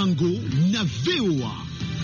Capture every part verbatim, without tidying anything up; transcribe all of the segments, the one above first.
Sango na V O A.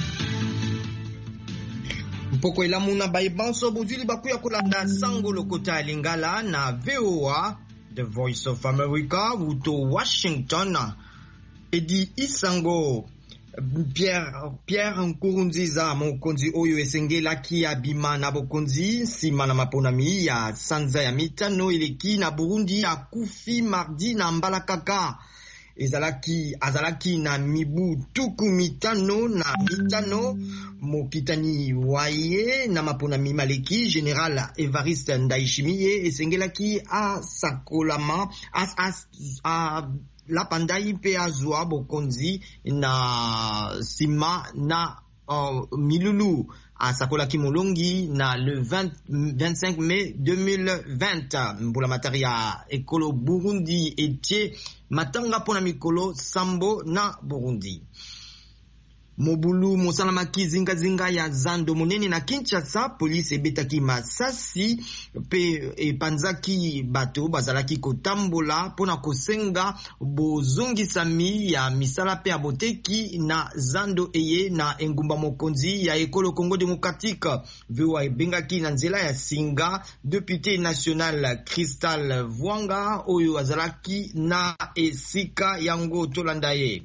Mpoko ilamuna baibanso buzili bakuya kulanda Sango lokota lingala na V O A, The Voice of America, wuto Washington. Edi Isango Pierre Pierre Nkurunziza mokonzi oyo esengela ki abima na bokonzi sima na maponami ya sanza ya mitano eleki na Burundi akufi mardi na Mbalakaka. Ezalaki azalaki na mibu tuku mitano na mitano mokitani waye na maponami maleki General Evariste Ndayishimiye esengelaki a sakolama as as a la pandai pe azwa bokonzi na sima na uh, milulu a sakola kimolongi na le vingt, vingt-cinq mai deux mille vingt mbula mataria ekolo Burundi etie matanga pona mikolo sambo na Burundi. Mobulu mosalamaki zinga zinga ya zando monene na Kinshasa, police ebetaki masasi pe epanzaki bato bazalaki kotambola pona kosenga bozongisami ya misala pe aboteki na zando eye na engumba mokonzi ya ekolo Congo Démocratique. Viwa ebengaki na nzela ya singa député national Cristal Vwanga oyo azalaki na esika yango tolandaye.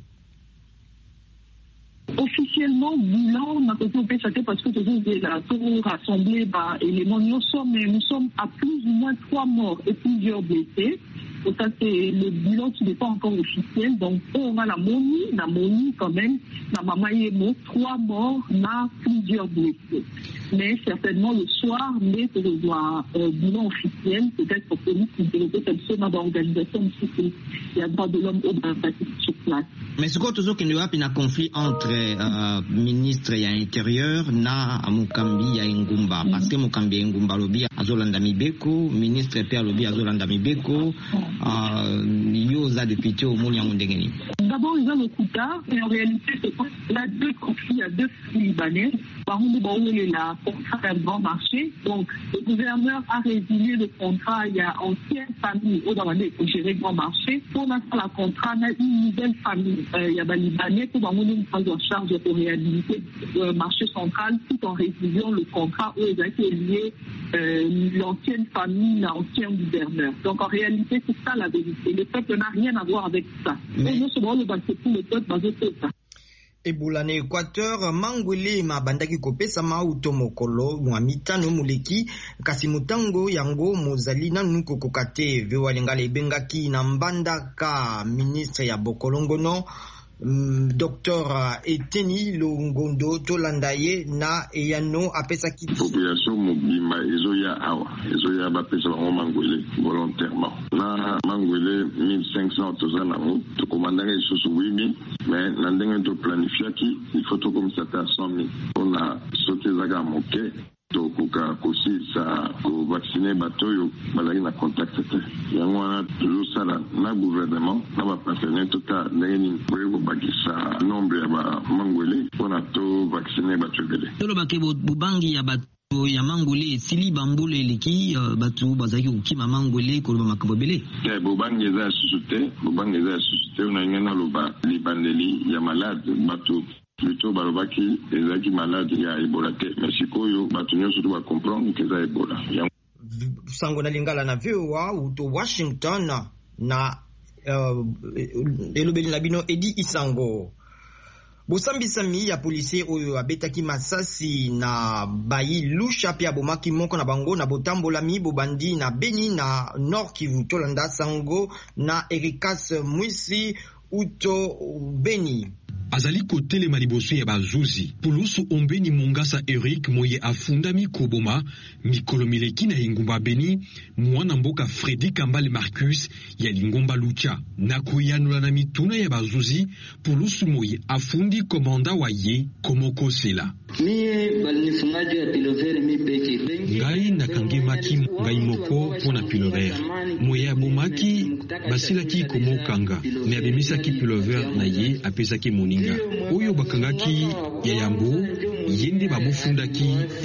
Officiellement, bilan, on a côté au P S A T parce que nous avons rassemblé bah, éléments. Nous sommes, nous sommes à plus ou moins trois morts et plusieurs blessés. Donc ça c'est le bilan qui n'est pas encore officiel. Donc on a la Moni, la Moni quand même, la Mama Yemo, trois morts, na plusieurs blessés. Mais certainement le soir, mais c'est le euh, bilan officiel, peut-être pour police qui développe comme ça dans l'organisation aussi il y a droit de l'homme au sur place. Mais ce que qu'il y a un conflit entre euh, ministre et intérieur na Mukambi ya Ngumba mm-hmm. Parce que Mukambi ya Ngumba lobi azolanda mibeko, ministre pe lobi azolanda mibeko, yo za député au moni ngondengeni. D'abord ils ont le Kouta et en réalité c'est pas là deux conflits, il y a deux Libanais. Par contre, bon, il est là, contrat d'un grand marché. Donc, le gouverneur a résilié le contrat. Il y a ancienne famille au Rwanda pour gérer le grand marché. Pour l'instant, le contrat, il y a une nouvelle famille. Euh, il y a des Libanais pour une phase en charge pour réhabiliter le marché central tout en résiliant le contrat où ils ont été liés euh, l'ancienne famille, l'ancien gouverneur. Donc, en réalité, c'est ça la vérité. Le peuple n'a rien à voir avec ça. Mais nous, c'est le pour le peuple basé sur ça. Ebola na Equateur mangwele mabandaki kopesa mauto mokolo mwa mitano muleki kasi mutango yango mozali nanu kokokate vewa lingala ebengaki na mbandaka ministre ya bokolongono Mm, Docteur Eteni Longondo Tolandaye na eyano apesa ki population mobima ezoya awa ezoya ba pesa ba mangwele volontairement na mangwele mille cinq cents tozana ngo to komandanga isusu huit mille mais na ndenge to planifier ki il faut to comme ça à cent mille on a sauté zaga moke to kuka kosi sa ko vacciner batoyo balaki na contact te yango wana toujours sala na gouvernement na ba partenaire tota ndenge ko bakisa nombre ya ba mangwele pona to vacciner batobele tolo bakebo bubangi ya bato ya mangwele sili bambule leki uh, batu bazaki ukima mangwele ko makambo bele te bubangi za susute bubangi za susute una ngena loba libandeli ya malade batu plutôt balobaki ezaki malade ya Ebola te mais sikoyo bato nyonso to ba comprendre que za Ebola Sango na lingala na V O A uto Washington na uh, elobeli na bino Edi Isango. Bosambisami ya policier oyo abetaki masasi na bayi lusha pia bomaki moko na bango na botambola mi bobandi na Beni na Nord Kivu tolanda Sango na Erikas Mwisi uto Beni. Azali kotele maliboso ya bazuzi pulusu ombeni mongasa Eric moye afundami koboma mikolo mileki na ingumba Beni mwana mboka Freddy Kambale Marcus ya lingomba Lucha na kuyanula na mituna ya bazuzi pulusu moye afundi komanda wa ye komoko sela Mie balinifungaji ya pilovere mi peke ngai nakange maki ngai moko pona pilovere moye abomaki basilaki komokanga ne abemisaki pilovere na ye apesaki moninga oyo bakangaki ya yambo yende babufundaki